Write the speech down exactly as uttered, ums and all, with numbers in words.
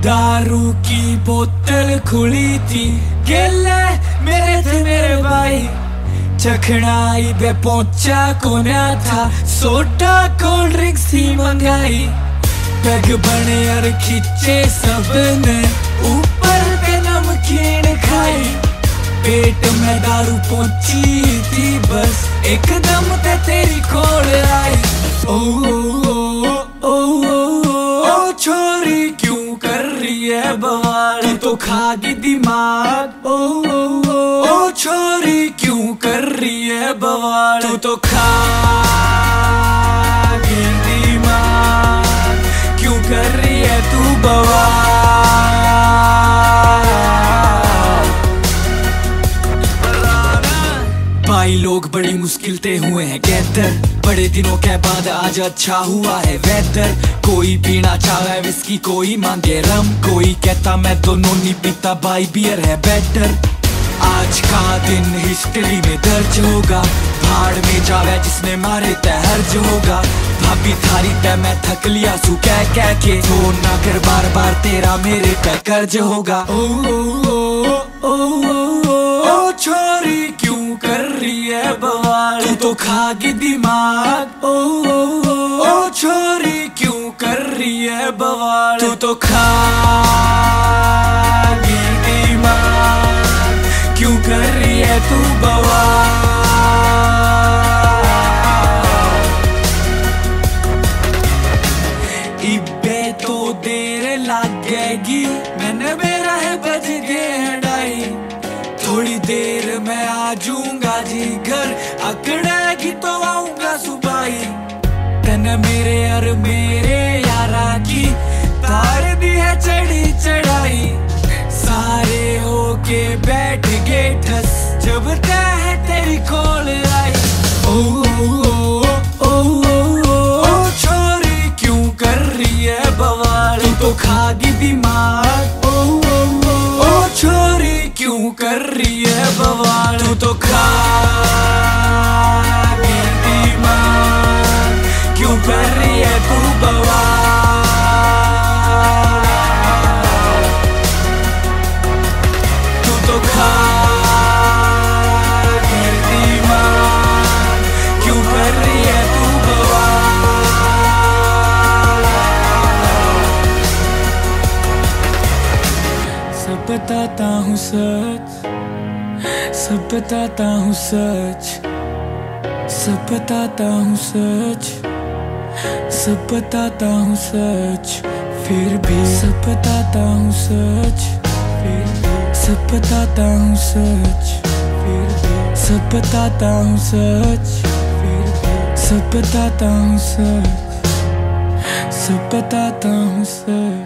दारू की बोतल खुली थी, गेले मेरे थे मेरे भाई। चखनाई पे पहुंचा कोना था, सोडा कोल्ड ड्रिंक्स थी मंगाई। पैग बने और खींचे सबने, ऊपर पे नमकीन खाई। पेट में दारू पहुंची थी बस, एकदम ते तेरी खोल आई। ओ ओ ओ ओ छोरी क्यों कर रही है बवाल, तू तो खागी दिमाग। ओ ओ छोरी क्यों कर रही है बवाल, तू तो खागी दिमाग। क्यों कर रही है तू बवाल। भाई लोग बड़ी मुश्किल ते हुए हैं गैदर, बड़े दिनों के बाद आज अच्छा हुआ है वेदर। कोई पीना चाहे विस्की, कोई मांगे रम, कोई कहता मैं दोनों नहीं पीता, भाई बियर है बेटर। आज का दिन हिस्ट्री में दर्ज होगा, भाड़ में जावे जिसने मारे तय हर्ज होगा। भाभी थारी तय मैं थक लिया सू कह कह के, फोन ना कर बार बार तेरा मेरे पे कर्ज होगा। ओ ओ ओ ओ ओ ओ छोरी क्यों कर रही है बवाल, तू तो खागी दिमाग। ओ ओ ओ छोरी क्यों कर रही है बवाल, तू तो खागी दिमाग। क्यों कर रही है तू बवाल। इब्बे तो देर लगेगी, मैंने मेरा है बज गए ढाई। थोड़ी देर में आ जाऊंगा जी घर, अकड़ेगी तो आऊंगा सुबाई। तन मेरे और मेरे यारा की तार दी है चढ़ी चढ़ाई। सारे होके बैठ गए ठस, जब तय है तेरी कॉल आई। ओ ओ ओ ओ ओ छोरी क्यों कर रही है बवाल, तू तो खागी दिमाग। ओ ओ ओ छोरी क्यों कर रही है बवाल, तू तो खागी दिमाग। क्यों कर रही है तू बवाल। तू तो खागी दिमाग। क्यों कर रही है तू बवाल। सब बताता हूँ सच, सब बताता हूँ सच, सब बताता हूँ सच, सब बताता हूँ सच। फिर भी सब बताता हूँ सच, फिर भी सब बताता हूँ सच, फिर भी सब बताता हूँ सच, फिर भी सब बताता हूँ सच, सब बताता हूँ सच।